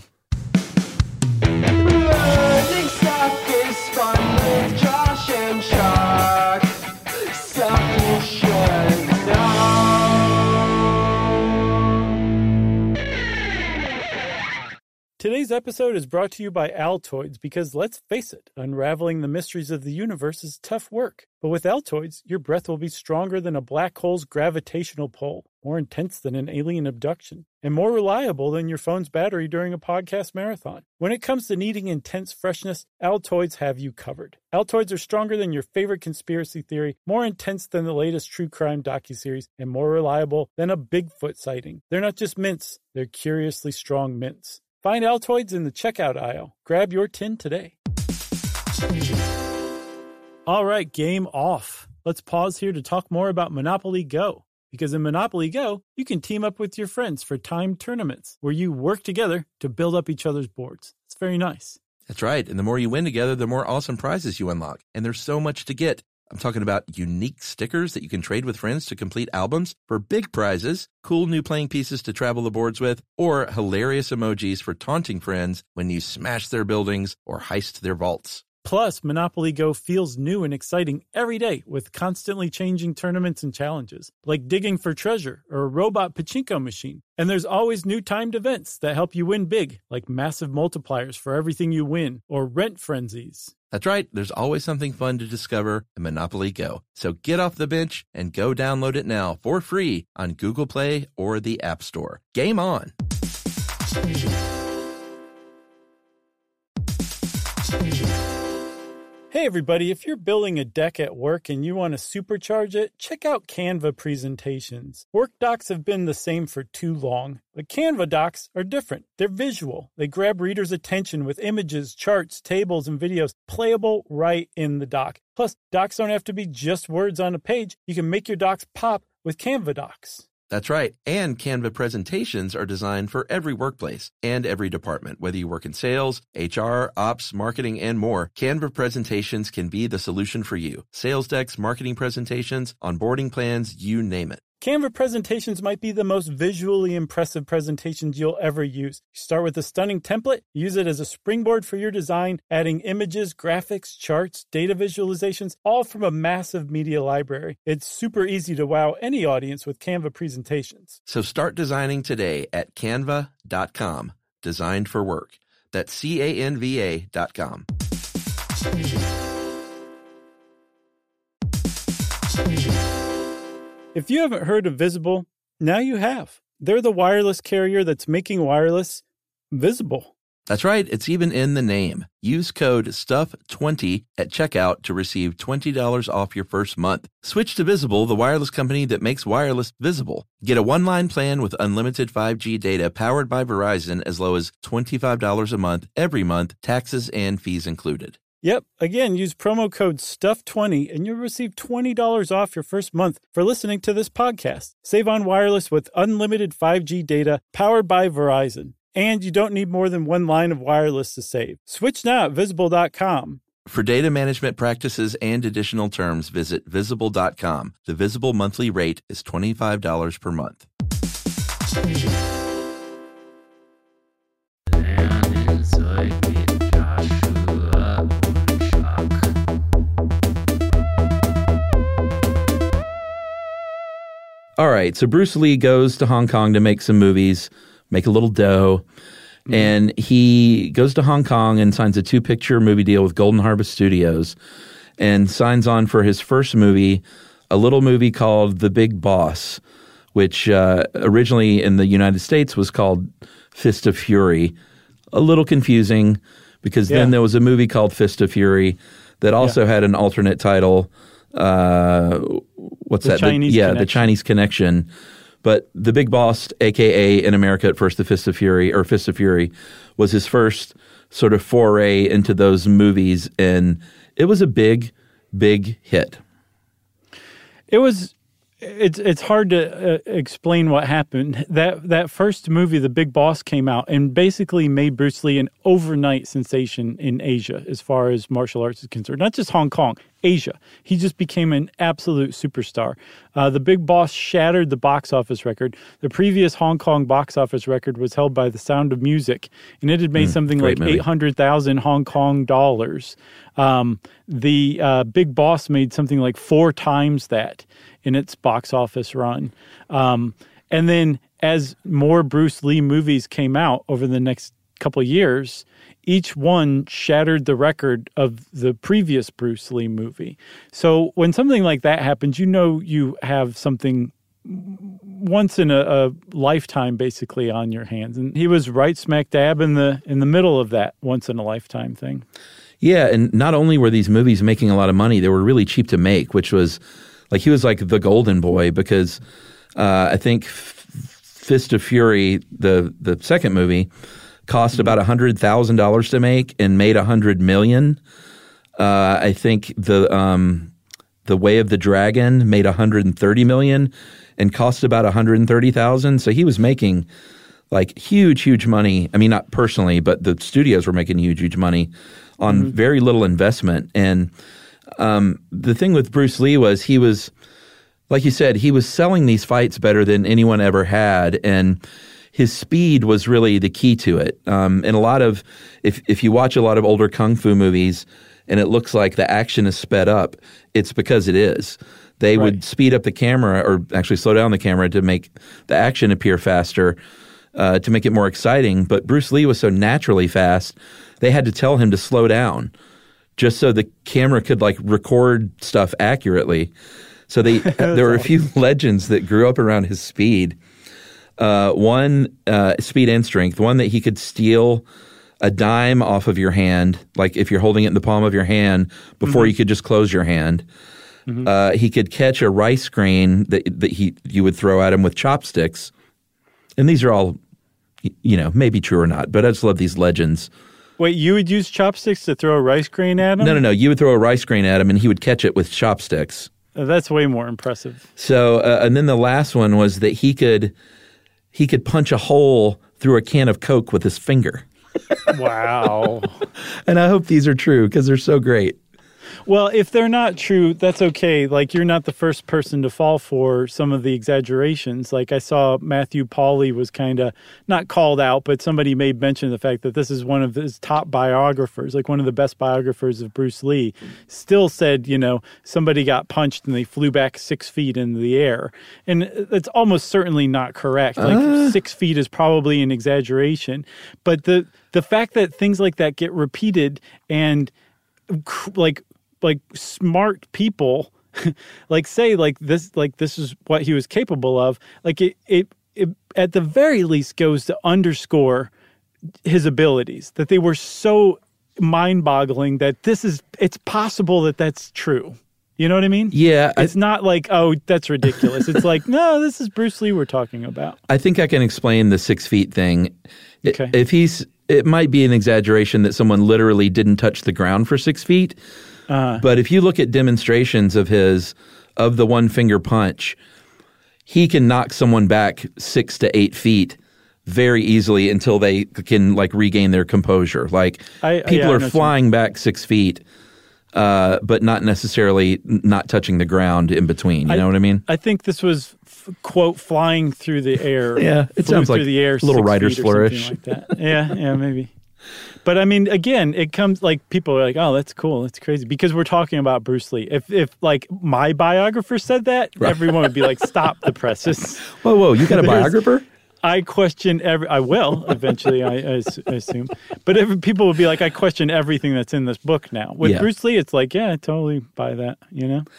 Learning stuff is fun with Josh and Chuck. Stuff you should know. Today's episode is brought to you by Altoids because, let's face it, unraveling the mysteries of the universe is tough work. But with Altoids, your breath will be stronger than a black hole's gravitational pull, more intense than an alien abduction, and more reliable than your phone's battery during a podcast marathon. When it comes to needing intense freshness, Altoids have you covered. Altoids are stronger than your favorite conspiracy theory, more intense than the latest true crime docuseries, and more reliable than a Bigfoot sighting. They're not just mints, they're curiously strong mints. Find Altoids in the checkout aisle. Grab your tin today. All right, game off. Let's pause here to talk more about Monopoly Go. Because in Monopoly Go, you can team up with your friends for timed tournaments where you work together to build up each other's boards. It's very nice. That's right. And the more you win together, the more awesome prizes you unlock. And there's so much to get. I'm talking about unique stickers that you can trade with friends to complete albums for big prizes, cool new playing pieces to travel the boards with, or hilarious emojis for taunting friends when you smash their buildings or heist their vaults. Plus, Monopoly Go feels new and exciting every day with constantly changing tournaments and challenges, like digging for treasure or a robot pachinko machine. And there's always new timed events that help you win big, like massive multipliers for everything you win or rent frenzies. That's right. There's always something fun to discover in Monopoly Go. So get off the bench and go download it now for free on Google Play or the App Store. Game on! Hey everybody, if you're building a deck at work and you want to supercharge it, check out Canva presentations. Work docs have been the same for too long, but Canva docs are different. They're visual. They grab readers' attention with images, charts, tables, and videos playable right in the doc. Plus, docs don't have to be just words on a page. You can make your docs pop with Canva docs. That's right. And Canva presentations are designed for every workplace and every department. Whether you work in sales, H R, ops, marketing, and more, Canva presentations can be the solution for you. Sales decks, marketing presentations, onboarding plans, you name it. Canva presentations might be the most visually impressive presentations you'll ever use. You start with a stunning template, use it as a springboard for your design, adding images, graphics, charts, data visualizations, all from a massive media library. It's super easy to wow any audience with Canva presentations. So start designing today at canva dot com. Designed for work. That's C A N V A dot com. If you haven't heard of Visible, now you have. They're the wireless carrier that's making wireless visible. That's right. It's even in the name. Use code stuff twenty at checkout to receive twenty dollars off your first month. Switch to Visible, the wireless company that makes wireless visible. Get a one-line plan with unlimited five G data powered by Verizon as low as twenty-five dollars a month every month, taxes and fees included. Yep. Again, use promo code stuff twenty and you'll receive twenty dollars off your first month for listening to this podcast. Save on wireless with unlimited five G data powered by Verizon. And you don't need more than one line of wireless to save. Switch now at visible dot com. For data management practices and additional terms, visit visible dot com. The Visible monthly rate is twenty-five dollars per month. All right, so Bruce Lee goes to Hong Kong to make some movies, make a little dough, mm-hmm. and he goes to Hong Kong and signs a two-picture movie deal with Golden Harvest Studios and signs on for his first movie, a little movie called The Big Boss, which uh, originally in the United States was called Fist of Fury. A little confusing because yeah. then there was a movie called Fist of Fury that also yeah. had an alternate title. Uh, what's the that? Chinese the, yeah, Connection. the Chinese Connection. But The Big Boss, a k a in America at first, The Fist of Fury, or Fist of Fury, was his first sort of foray into those movies, and it was a big, big hit. It was. It's it's hard to uh, explain what happened. That that first movie, The Big Boss, came out and basically made Bruce Lee an overnight sensation in Asia as far as martial arts is concerned. Not just Hong Kong, Asia. He just became an absolute superstar. Uh, the Big Boss shattered the box office record. The previous Hong Kong box office record was held by The Sound of Music, and it had made mm, something like movie. eight hundred thousand Hong Kong dollars. Um, the uh, Big Boss made something like four times that in its box office run. Um, and then as more Bruce Lee movies came out over the next couple of years, each one shattered the record of the previous Bruce Lee movie. So when something like that happens, you know you have something once in a, a lifetime basically on your hands. And he was right smack dab in the in the middle of that once in a lifetime thing. Yeah, and not only were these movies making a lot of money, they were really cheap to make, which was like he was like the golden boy because uh, I think F- Fist of Fury, the the second movie, cost about one hundred thousand dollars to make and made one hundred million dollars. Uh, I think the um, the Way of the Dragon made one hundred thirty million dollars and cost about one hundred thirty thousand dollars. So he was making like huge, huge money. I mean, not personally, but the studios were making huge, huge money on mm-hmm. very little investment. And um, the thing with Bruce Lee was he was, like you said, he was selling these fights better than anyone ever had. And his speed was really the key to it. Um, and a lot of, if if you watch a lot of older Kung Fu movies and it looks like the action is sped up, it's because it is. They right. would speed up the camera or actually slow down the camera to make the action appear faster, uh, to make it more exciting. But Bruce Lee was so naturally fast, they had to tell him to slow down just so the camera could like record stuff accurately. So they there were a few legends that grew up around his speed. Uh, one, uh, speed and strength. One that he could steal a dime off of your hand, like if you're holding it in the palm of your hand before mm-hmm. you could just close your hand. Mm-hmm. Uh, he could catch a rice grain that that he you would throw at him with chopsticks. And these are all, you know, maybe true or not, but I just love these legends. Wait, you would use chopsticks to throw a rice grain at him? No, no, no. You would throw a rice grain at him and he would catch it with chopsticks. Uh, that's way more impressive. So, uh, and then the last one was that he could he could punch a hole through a can of Coke with his finger. Wow. And I hope these are true because they're so great. Well, if they're not true, that's okay. Like, you're not the first person to fall for some of the exaggerations. Like, I saw Matthew Pauly was kind of not called out, but somebody made mention of the fact that this is one of his top biographers, like one of the best biographers of Bruce Lee, still said, you know, somebody got punched and they flew back six feet into the air. And that's almost certainly not correct. Like, uh. six feet is probably an exaggeration. But the the fact that things like that get repeated and, like, like smart people like say like this like this is what he was capable of, like it, it it at the very least goes to underscore his abilities, that they were so mind-boggling that this is it's possible that that's true. You know what I mean? Yeah. It's I, not like, oh, that's ridiculous. It's like, no, this is Bruce Lee we're talking about. I think I can explain the six feet thing. Okay. If he's it might be an exaggeration that someone literally didn't touch the ground for six feet. Uh, but if you look at demonstrations of his, of the one finger punch, he can knock someone back six to eight feet very easily until they can like regain their composure. Like I, people yeah, are flying back six feet, uh, but not necessarily not touching the ground in between. You I, know what I mean? I think this was f- quote flying through the air. Yeah, it sounds like the air a little writer's flourish. Like that. Yeah, yeah, maybe. But I mean, again, it comes like people are like, "Oh, that's cool, that's crazy," because we're talking about Bruce Lee. If, if like my biographer said that, right. everyone would be like, "Stop the presses." Whoa, whoa! You got a biographer? I question every. I will eventually. I, I, I assume, but every, people would be like, "I question everything that's in this book now." With yeah. Bruce Lee, it's like, yeah, I totally buy that. You know.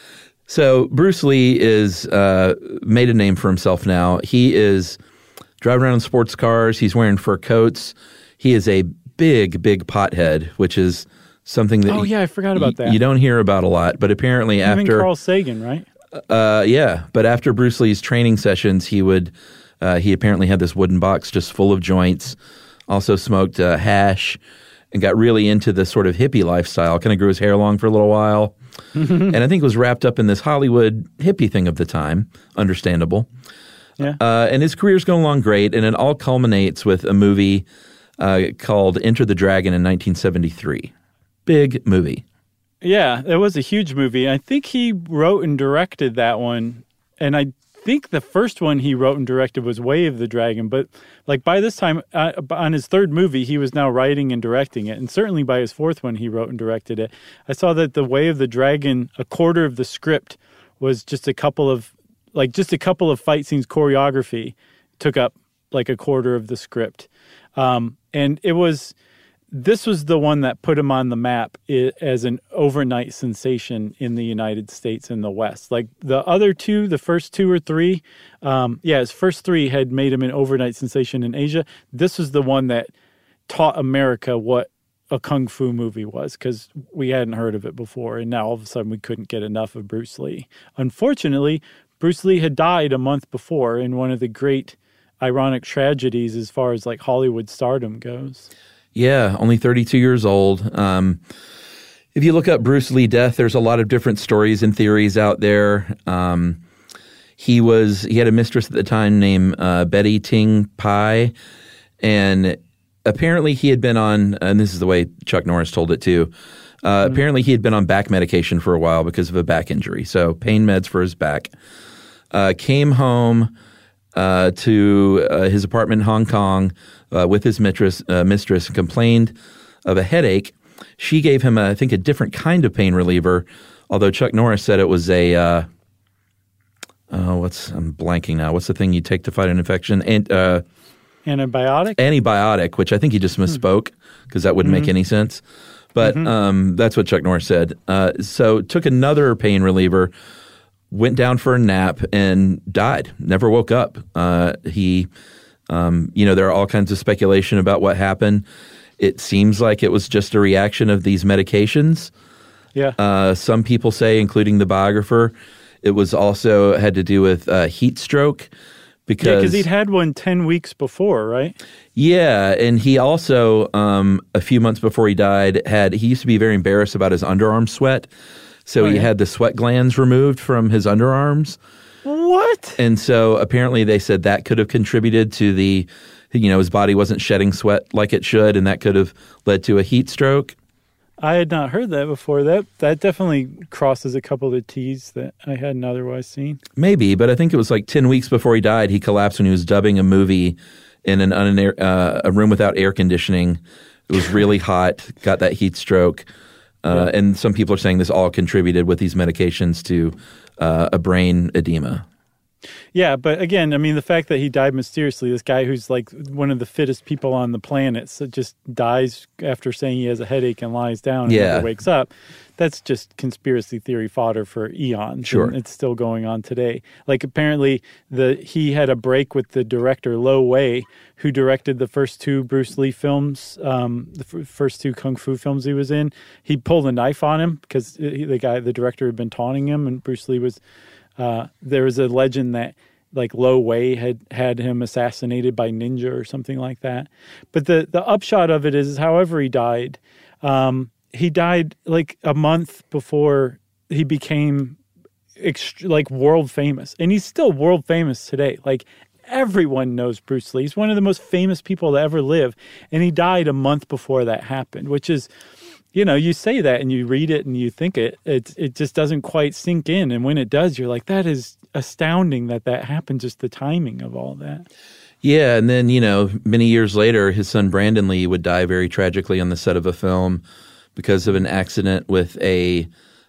So Bruce Lee is uh, made a name for himself now. He is driving around in sports cars. He's wearing fur coats. He is a big, big pothead, which is something that oh you, yeah, I forgot about that. You don't hear about a lot, but apparently Even after Carl Sagan, right? Uh, yeah, but after Bruce Lee's training sessions, he would uh, he apparently had this wooden box just full of joints. Also smoked uh, hash and got really into the sort of hippie lifestyle. Kind of grew his hair long for a little while, and I think was wrapped up in this Hollywood hippie thing of the time. Understandable. Yeah. Uh, and his career's going along great, and it all culminates with a movie Uh, called Enter the Dragon in nineteen seventy-three. Big movie. Yeah, it was a huge movie. I think he wrote and directed that one. And I think the first one he wrote and directed was Way of the Dragon. But like by this time, uh, on his third movie, he was now writing and directing it. And certainly by his fourth one, he wrote and directed it. I saw that the Way of the Dragon, a quarter of the script was just a couple of, like just a couple of fight scenes choreography took up like a quarter of the script. Um, and it was, this was the one that put him on the map as an overnight sensation in the United States and the West. Like the other two, the first two or three, um, yeah, his first three had made him an overnight sensation in Asia. This was the one that taught America what a kung fu movie was, because we hadn't heard of it before. And now all of a sudden we couldn't get enough of Bruce Lee. Unfortunately, Bruce Lee had died a month before in one of the great ironic tragedies as far as like Hollywood stardom goes. Yeah, only thirty-two years old. Um, if you look up Bruce Lee death, there's a lot of different stories and theories out there. Um, he was he had a mistress at the time named uh, Betty Ting Pai, and apparently he had been on, and this is the way Chuck Norris told it too, uh, mm-hmm. apparently he had been on back medication for a while because of a back injury, so pain meds for his back. Uh, came home Uh, to uh, his apartment in Hong Kong uh, with his mistress, uh, mistress and complained of a headache. She gave him, a, I think, a different kind of pain reliever, although Chuck Norris said it was a, uh, oh, what's, I'm blanking now. What's the thing you take to fight an infection? And, uh, Antibiotic? Antibiotic, which I think he just misspoke because that wouldn't mm-hmm. make any sense. But mm-hmm. um, that's what Chuck Norris said. Uh, so took another pain reliever, went down for a nap and died. Never woke up. Uh, he, um, you know, there are all kinds of speculation about what happened. It seems like it was just a reaction of these medications. Yeah. Uh, some people say, including the biographer, it was also had to do with uh, heat stroke. Because, yeah, because he'd had one ten weeks before, right? Yeah, and he also, um, a few months before he died, had he used to be very embarrassed about his underarm sweat. So oh, he yeah. had the sweat glands removed from his underarms. What? And so apparently they said that could have contributed to the, you know, his body wasn't shedding sweat like it should, and that could have led to a heat stroke. I had not heard that before. That that definitely crosses a couple of T's that I hadn't otherwise seen. Maybe, but I think it was like ten weeks before he died, he collapsed when he was dubbing a movie in an unair, uh, a room without air conditioning. It was really hot, got that heat stroke. Uh, yeah. And some people are saying this all contributed with these medications to uh, a brain edema. Yeah, but again, I mean, the fact that he died mysteriously, this guy who's like one of the fittest people on the planet, so just dies after saying he has a headache and lies down and yeah. never wakes up, that's just conspiracy theory fodder for eons. Sure. And it's still going on today. Like apparently the he had a break with the director Lo Wei, who directed the first two Bruce Lee films, um, the f- first two Kung Fu films he was in. He pulled a knife on him because he, the guy, the director had been taunting him, and Bruce Lee was... Uh, there was a legend that like Lo Wei had had him assassinated by ninja or something like that. But the, the upshot of it is, is however he died, um, he died like a month before he became ext- like world famous. And he's still world famous today. Like everyone knows Bruce Lee. He's one of the most famous people to ever live. And he died a month before that happened, which is... You know, you say that and you read it and you think it, it, it just doesn't quite sink in. And when it does, you're like, that is astounding that that happened, just the timing of all that. Yeah, and then, you know, many years later, his son Brandon Lee would die very tragically on the set of a film because of an accident with a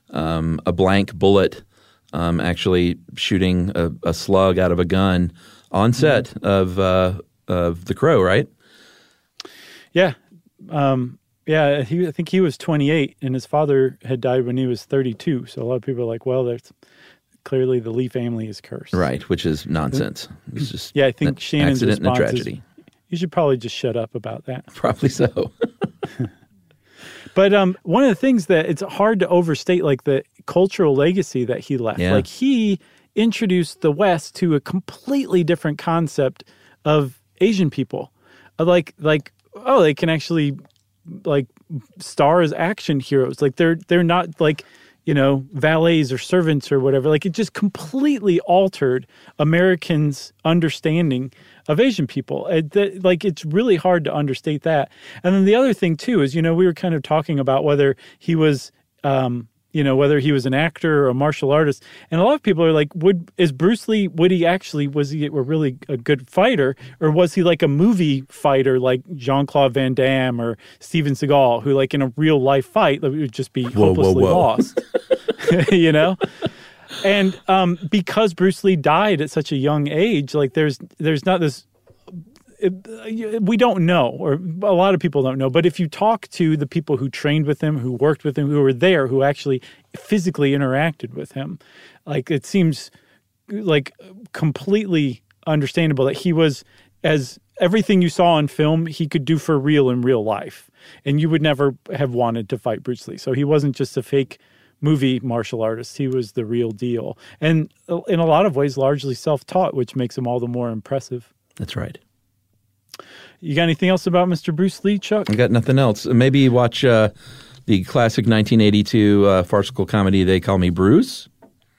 um, a blank bullet um, actually shooting a, a slug out of a gun on set mm-hmm. of, uh, of The Crow, right? Yeah. Um Yeah, he, I think he was twenty-eight, and his father had died when he was thirty-two. So a lot of people are like, well, that's clearly the Lee family is cursed. Right, which is nonsense. It's just yeah, I think Shannon's accident and a response tragedy. Is, you should probably just shut up about that. Probably so. But um, one of the things that it's hard to overstate, like the cultural legacy that he left. Yeah. Like he introduced the West to a completely different concept of Asian people. Like, like oh, they can actually... like star as action heroes. Like they're they're not like, you know, valets or servants or whatever. Like it just completely altered Americans' understanding of Asian people. It, that, like it's really hard to understate that. And then the other thing too is, you know, we were kind of talking about whether he was um you know, whether he was an actor or a martial artist. And a lot of people are like, would is Bruce Lee, would he actually, was he a really a good fighter? Or was he like a movie fighter like Jean-Claude Van Damme or Steven Seagal, who like in a real life fight would just be whoa, hopelessly whoa, whoa. lost? You know? And um, because Bruce Lee died at such a young age, like there's there's not this... we don't know, or a lot of people don't know, but if you talk to the people who trained with him, who worked with him, who were there, who actually physically interacted with him, like it seems like completely understandable that he was, as everything you saw on film, he could do for real in real life. And you would never have wanted to fight Bruce Lee. So he wasn't just a fake movie martial artist. He was the real deal. And in a lot of ways, largely self-taught, which makes him all the more impressive. That's right. You got anything else about Mister Bruce Lee, Chuck? I got nothing else. Maybe watch uh, the classic nineteen eighty-two uh, farcical comedy They Call Me Bruce.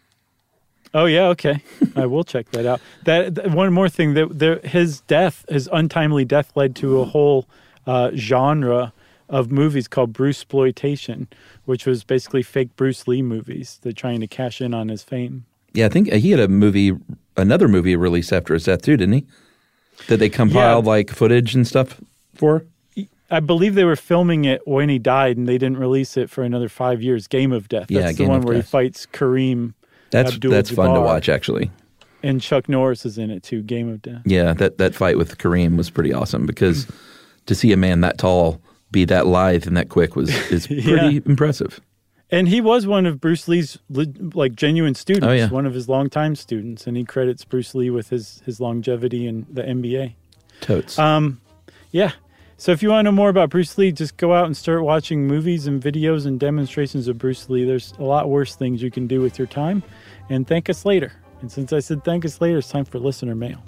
Oh yeah, okay. I will check that out. That, that one more thing that there, his death, his untimely death, led to a whole uh, genre of movies called Bruceploitation, which was basically fake Bruce Lee movies. They're trying to cash in on his fame. Yeah, I think he had a movie, another movie released after his death too, didn't he? That they compiled yeah. like footage and stuff for? I believe they were filming it when he died, and they didn't release it for another five years. Game of Death. That's yeah, the Game one of where Death. he fights Kareem. That's Abdul-Jabbar. that's fun to watch, actually. And Chuck Norris is in it too. Game of Death. Yeah, that that fight with Kareem was pretty awesome because to see a man that tall be that lithe and that quick was is pretty yeah. impressive. And he was one of Bruce Lee's like genuine students, oh, yeah. one of his longtime students, and he credits Bruce Lee with his his longevity in the N B A. Totes. Um, yeah. So if you want to know more about Bruce Lee, just go out and start watching movies and videos and demonstrations of Bruce Lee. There's a lot worse things you can do with your time. And thank us later. And since I said thank us later, it's time for listener mail.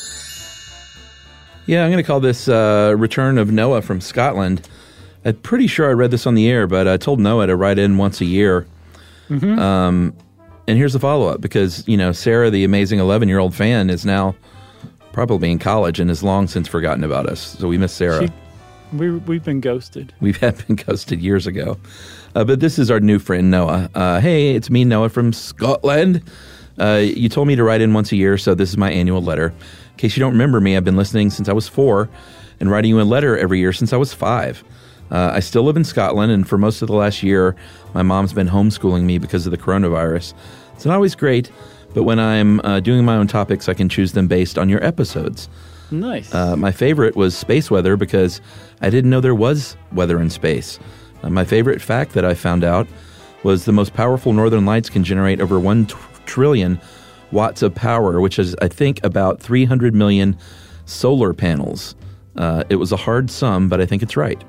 Yeah, I'm going to call this uh, Return of Noah from Scotland. I'm pretty sure I read this on the air, but I told Noah to write in once a year. Mm-hmm. Um, and here's the follow-up, because, you know, Sarah, the amazing eleven-year-old fan, is now probably in college and has long since forgotten about us. So we miss Sarah. She, we, we've been ghosted. We've had been ghosted years ago. Uh, but this is our new friend, Noah. Uh, hey, it's me, Noah, from Scotland. Uh, you told me to write in once a year, so this is my annual letter. In case you don't remember me, I've been listening since I was four and writing you a letter every year since I was five. Uh, I still live in Scotland, and for most of the last year, my mom's been homeschooling me because of the coronavirus. It's not always great, but when I'm uh, doing my own topics, I can choose them based on your episodes. Nice. Uh, my favorite was space weather because I didn't know there was weather in space. Uh, my favorite fact that I found out was the most powerful northern lights can generate over one t- trillion watts of power, which is, I think, about three hundred million solar panels. Uh, it was a hard sum, but I think it's right.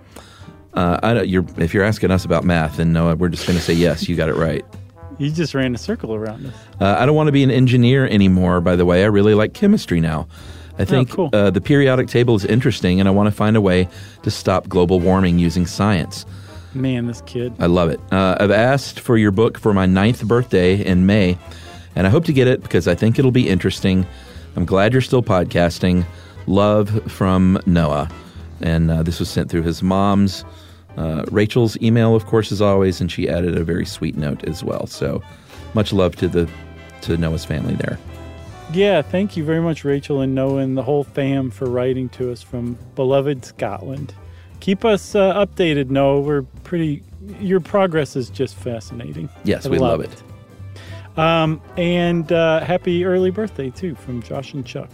Uh, I don't, you're, if you're asking us about math, then no, we're just going to say yes, you got it right. You just ran a circle around us. Uh, I don't want to be an engineer anymore, by the way. I really like chemistry now. I think oh, cool. uh, the periodic table is interesting, and I want to find a way to stop global warming using science. Man, this kid. I love it. Uh, I've asked for your book for my ninth birthday in May, and I hope to get it because I think it'll be interesting. I'm glad you're still podcasting. Love from Noah. And uh, this was sent through his mom's, uh, Rachel's email, of course, as always, and she added a very sweet note as well. So much love to the to Noah's family there. Yeah, thank you very much, Rachel and Noah and the whole fam for writing to us from beloved Scotland. Keep us uh, updated, Noah. We're pretty. Your progress is just fascinating. Yes, I we love, love it. it. Um, and uh, happy early birthday, too, from Josh and Chuck.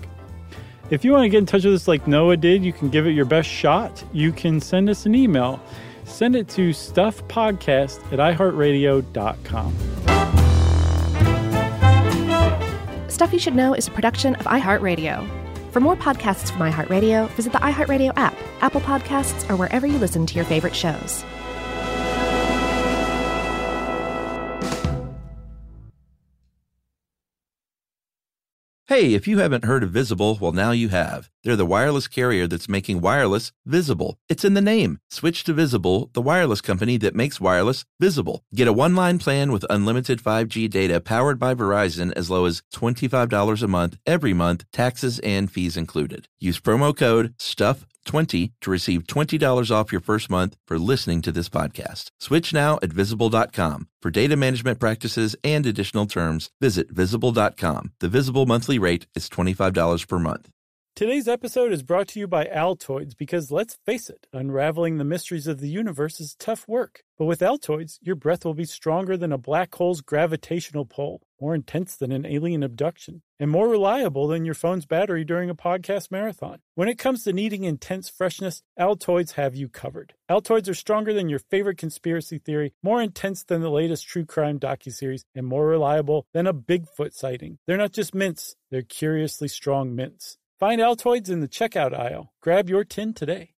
If you want to get in touch with us like Noah did, you can give it your best shot. You can send us an email. Send it to stuffpodcast at i heart radio dot com. Stuff You Should Know is a production of iHeartRadio. For more podcasts from iHeartRadio, visit the iHeartRadio app, Apple Podcasts, or wherever you listen to your favorite shows. Hey, if you haven't heard of Visible, well, now you have. They're the wireless carrier that's making wireless visible. It's in the name. Switch to Visible, the wireless company that makes wireless visible. Get a one-line plan with unlimited five G data powered by Verizon as low as twenty-five dollars a month every month, taxes and fees included. Use promo code stuff twenty to receive twenty dollars off your first month for listening to this podcast. Switch now at visible dot com. For data management practices and additional terms, visit visible dot com. The Visible monthly rate is twenty-five dollars per month. Today's episode is brought to you by Altoids because, let's face it, unraveling the mysteries of the universe is tough work. But with Altoids, your breath will be stronger than a black hole's gravitational pull, more intense than an alien abduction, and more reliable than your phone's battery during a podcast marathon. When it comes to needing intense freshness, Altoids have you covered. Altoids are stronger than your favorite conspiracy theory, more intense than the latest true crime docuseries, and more reliable than a Bigfoot sighting. They're not just mints, they're curiously strong mints. Find Altoids in the checkout aisle. Grab your tin today.